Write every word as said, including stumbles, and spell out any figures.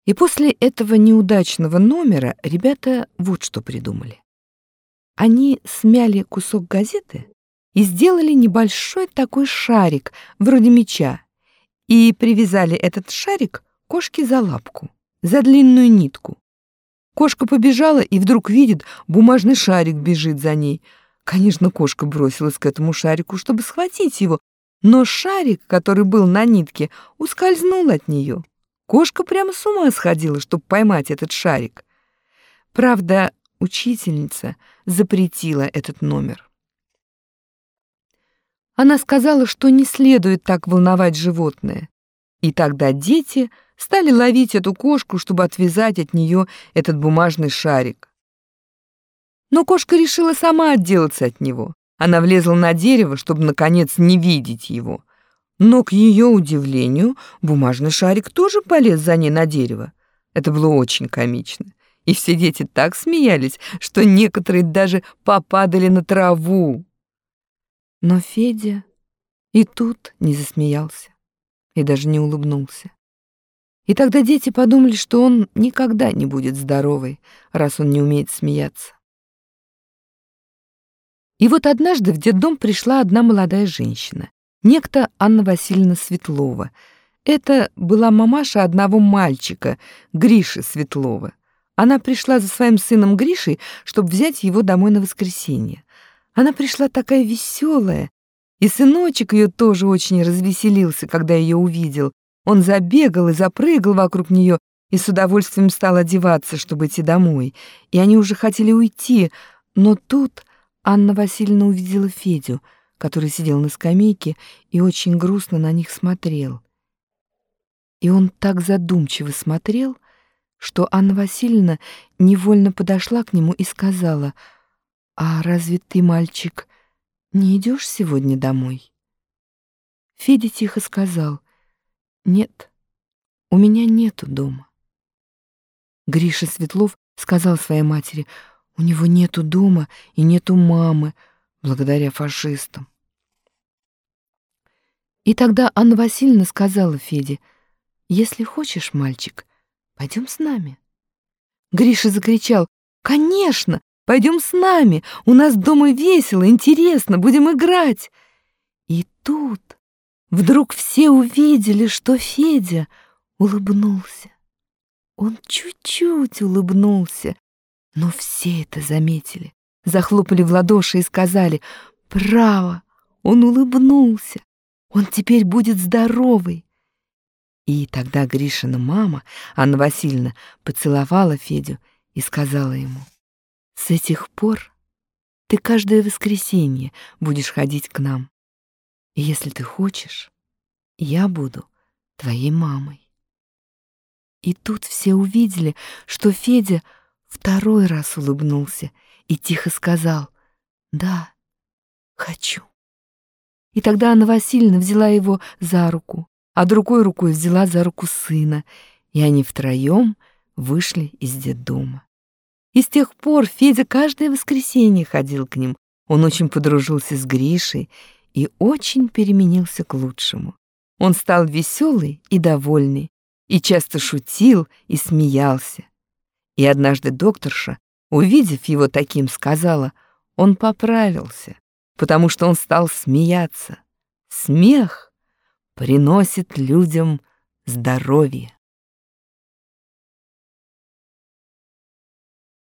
И после этого неудачного номера ребята вот что придумали. Они смяли кусок газеты и сделали небольшой такой шарик, вроде мяча, и привязали этот шарик кошке за лапку, за длинную нитку. Кошка побежала и вдруг видит, бумажный шарик бежит за ней. Конечно, кошка бросилась к этому шарику, чтобы схватить его, но шарик, который был на нитке, ускользнул от нее. Кошка прямо с ума сходила, чтобы поймать этот шарик. Правда, учительница запретила этот номер. Она сказала, что не следует так волновать животное. И тогда дети стали ловить эту кошку, чтобы отвязать от нее этот бумажный шарик. Но кошка решила сама отделаться от него. Она влезла на дерево, чтобы, наконец, не видеть его. Но, к ее удивлению, бумажный шарик тоже полез за ней на дерево. Это было очень комично. И все дети так смеялись, что некоторые даже попадали на траву. Но Федя и тут не засмеялся, и даже не улыбнулся. И тогда дети подумали, что он никогда не будет здоровый, раз он не умеет смеяться. И вот однажды в детдом пришла одна молодая женщина, некто Анна Васильевна Светлова. Это была мамаша одного мальчика, Гриши Светлова. Она пришла за своим сыном Гришей, чтобы взять его домой на воскресенье. Она пришла такая веселая, и сыночек ее тоже очень развеселился, когда ее увидел. Он забегал и запрыгал вокруг нее и с удовольствием стал одеваться, чтобы идти домой. И они уже хотели уйти, но тут Анна Васильевна увидела Федю, который сидел на скамейке и очень грустно на них смотрел. И он так задумчиво смотрел, что Анна Васильевна невольно подошла к нему и сказала: «А разве ты, мальчик, не идешь сегодня домой?» Федя тихо сказал: «Нет, у меня нету дома». Гриша Светлов сказал своей матери: «У него нету дома и нету мамы, благодаря фашистам». И тогда Анна Васильевна сказала Феде: «Если хочешь, мальчик, пойдем с нами». Гриша закричал: «Конечно, пойдем с нами, у нас дома весело, интересно, будем играть». И тут вдруг все увидели, что Федя улыбнулся. Он чуть-чуть улыбнулся, но все это заметили, захлопали в ладоши и сказали: «Право, он улыбнулся, он теперь будет здоровый». И тогда Гришина мама, Анна Васильевна, поцеловала Федю и сказала ему: «С этих пор ты каждое воскресенье будешь ходить к нам. И если ты хочешь, я буду твоей мамой». И тут все увидели, что Федя второй раз улыбнулся и тихо сказал: «Да, хочу». И тогда Анна Васильевна взяла его за руку, а другой рукой взяла за руку сына, и они втроем вышли из детдома. И с тех пор Федя каждое воскресенье ходил к ним. Он очень подружился с Гришей и очень переменился к лучшему. Он стал веселый и довольный, и часто шутил и смеялся. И однажды докторша, увидев его таким, сказала: он поправился, потому что он стал смеяться. Смех приносит людям здоровье.